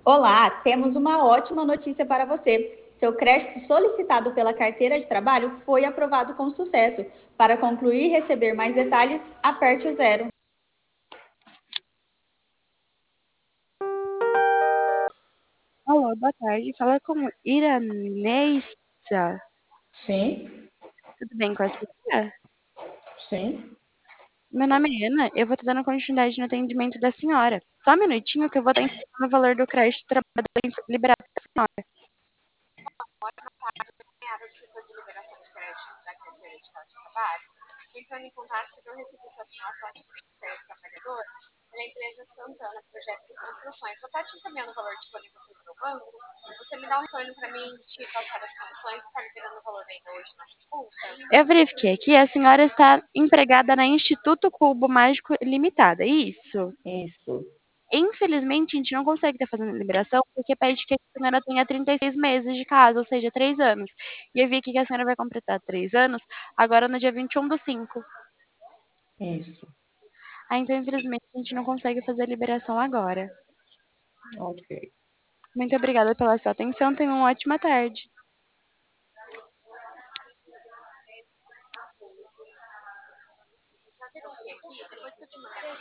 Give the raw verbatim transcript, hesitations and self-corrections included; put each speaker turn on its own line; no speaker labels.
Olá, temos uma ótima notícia para você. Seu crédito solicitado pela carteira de trabalho foi aprovado com sucesso. Para concluir e receber mais detalhes, aperte o zero.
Alô, boa tarde. Fala com Iraneissa.
Sim,
Tudo bem com a senhora?
sim.
Meu nome é Ana. Eu vou estar dando continuidade no atendimento da senhora. Só um minutinho que eu vou estar informando o valor do crédito trabalho liberado para a senhora. Alinhada do setor de liberação de crédito da carteira de trabalho, entrando em contato porque eu recebi sua assinatura de trabalhador pela empresa Santana Projetos e Construções. Vou estar te encaminhando o valor disponível pelo meu banco. Você me dá um retorno para mim de quais foram as condições e está liberando o valor ainda hoje na conta? Eu verifiquei aqui, a senhora está empregada na Instituto Cubo Mágico Limitada, é isso?
Isso,
Infelizmente, a gente não consegue estar fazendo a liberação porque pede que a senhora tenha trinta e seis meses de casa, ou seja, três anos. E eu vi aqui que a senhora vai completar três anos agora no dia vinte e um do cinco.
isso.
Ah, então, infelizmente, a gente não consegue fazer a liberação agora.
Ok.
Muito obrigada pela sua atenção. Tenha uma ótima tarde.